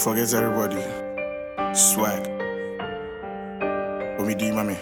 Forget everybody. Swag. Omi D, mami.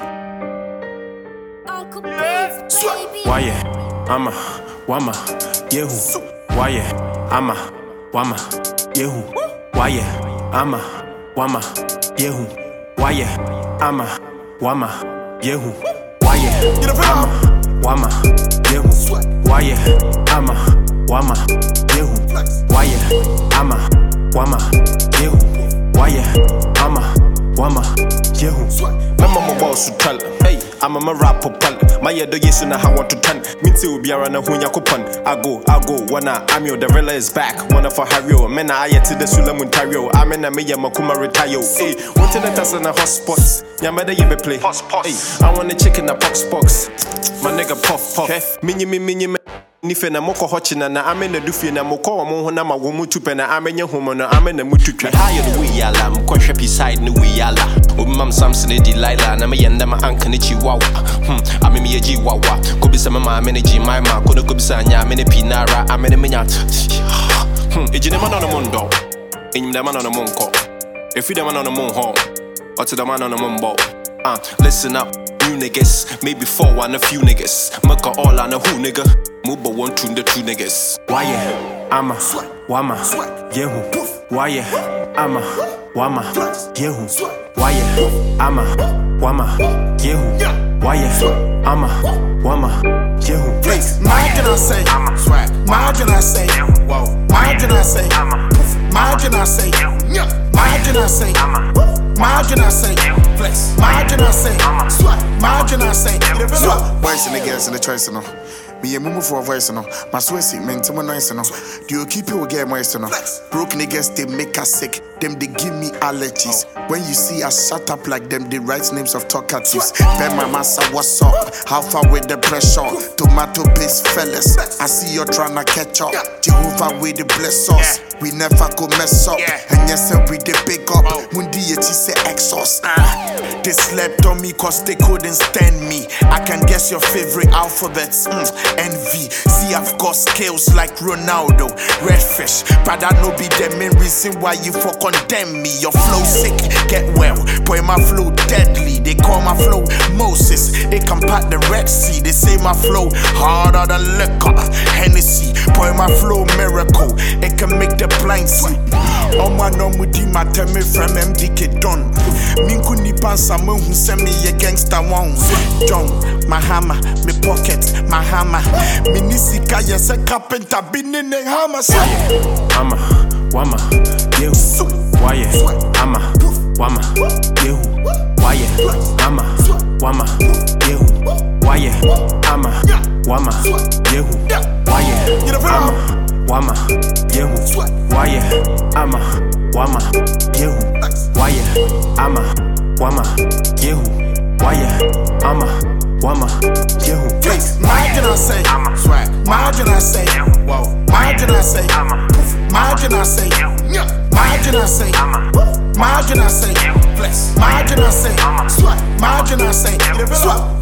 Swag. Why ama wama yehu. Why ama wama yehu. Why ama wama yehu. Why ama wama yehu. Why ama wama yehu. Why ama wama yehu. Why ama wama yehu. Why ama wama yehu. Mama mo boss to tell. Hey, I'm a rapper pal. My yedo yes na how want to turn. Minti ubiara na hunya kupon. I go, wanna I'm your the rela is back. Wanna for Harrio. Mena aye to the Sulam Ontario. I'm in a me makuma retire. Hey, want to the test in the hotspots. Yamada ye be play. Hey, I want a chicken a box. My nigga puff. Mini nife na moko hochina na ame na dufie na moko wa mo na ma wo mutu pe na ame nya homo na ame na mututwa higher the way yala mko hwepi side no way yala obimam Samson di Laila na me yenda ma anka ne chiwawa ame me yeji wawa ko bi se ma ame ne ji my ma ko no ko bi sa nya ame ne pinara ame ne menya ejine ma no mondo enyim da ma no monko efi da ma no monho otu da ma no monbo listen up new niggas maybe 4 and a few niggas maka all on a who nigga Muba one to the two niggas. Why ama wama yehu. Why ama wama yehu. Why ama wama yehu. Why ama wama yehu. Imagine I say, imagine I say, imagine I say, imagine I say, imagine I say, imagine I say, flex, imagine I say, imagine I say, boys and the girls in the choice, no. Me a mumu for a voice, no. My sweaty, mental nice, no. Do you keep your game moist, no? Broke niggas, they make us sick. Them, they give me allergies. When you see us shut up like them, they write names of talkatives. Ben my massa, what's up? How far with the pressure? Tomato paste fellas. I see you're trying to catch up. Jehovah with the bless us. We never go mess up. And yes, we they pick up. Mundi yeti say exhaust. They slept on me cause they couldn't stand me. I can guess your favorite alphabets. Envy. See, I've got skills like Ronaldo. Redfish. But I know be the main reason why you for condemn me. Your flow sick, get well. Boy, my flow deadly. They call my flow Moses. They can part the Red Sea. They say my flow harder than liquor. Hennessy. Boy, my flow miracle. It can make the blind see. Oh my no mudi my tell me from MDK done. Minku ni pansa me who send me a gangster one. John, my hammer, me pocket, my hammer. Minisika yes a carpenter been in the hammer. Ama wama yehu. Why ama wama yehu. Why ama wama yehu. Why ama wama yehu. Why ama wama yehu. Why ama wama yehu. Why ama wama yehu. Why ama wama yehu. Imagine I say, imagine I say, imagine I say, imagine I say, imagine I say, imagine I say, flex, imagine I say, imagine I say,